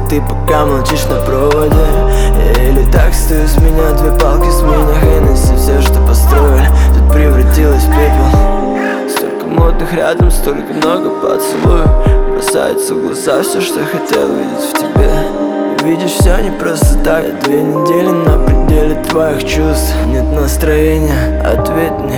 ты пока молчишь на проводе. Или так стою с меня две палки, с меня Хеннесси. Все, что построили, тут превратилось в пепел. Столько модных рядом, столько много поцелуев. Бросается в глаза все, что хотел видеть в тебе. Видишь, все не просто так. Я 2 недели на пределе твоих чувств. Нет настроения, ответь мне.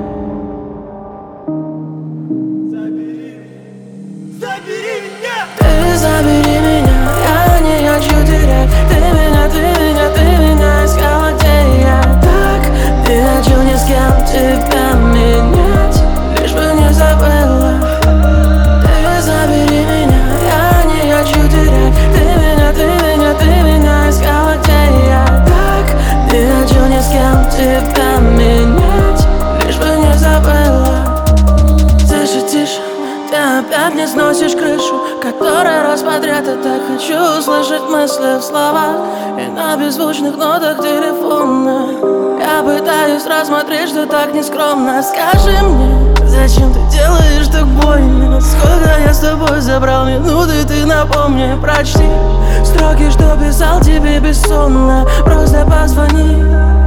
Ты забери меня, я не хочу терять. Ты меня искала, где я так не хочу ни с кем тебя менять, лишь бы не забыла. Ты забери меня, я не хочу терять. Ты меня искала, где я так не хочу ни с кем тебя менять, лишь бы не забыла. Тише, тише, ты опять не сносишь крышу, который раз подряд я так хочу услышать мысли в словах и на беззвучных нотах телефона. Я пытаюсь рассмотреть, что так нескромно. Скажи мне, зачем ты делаешь так больно? Сколько я с тобой забрал минуты, ты напомни, прочти строки, что писал тебе бессонно. Просто позвони.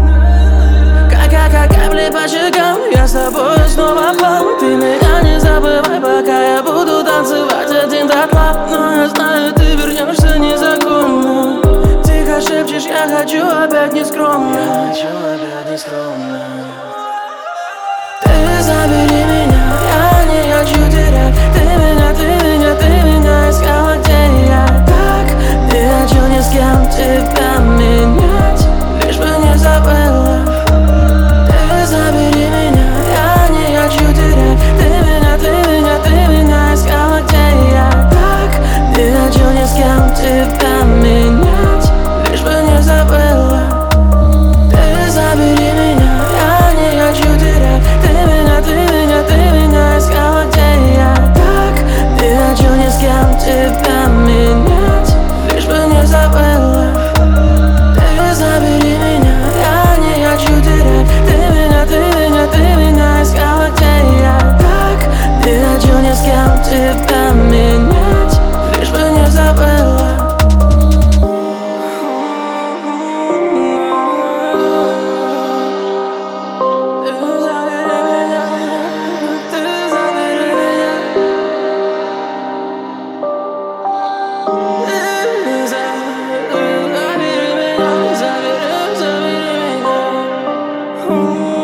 Как капли по щекам, я с тобой снова плавал. Ты меня не забывай, пока я буду танцевать один до тла. Но я знаю, ты вернешься незаконно. Тихо шепчешь, я хочу опять нескромно. Я хочу опять нескромно. Ты забери меня, я не хочу терять. Ты меня искала, где я так не хочу ни с кем тебя менять, лишь бы не забыла. Забери меня, я не хочу терять. Ты меня искала, где я так не хочу ни с кем тебя менять, лишь бы не забыла. Ты забери меня, я не хочу терять. Ты меня искала, где я так не хочу ни с кем тебя менять, лишь бы не забыла. Ты забери меня, я не хочу терять. Ты меня искала, где я так не хочу ни с кем тебя менять, лишь бы не забыла. Забери меня.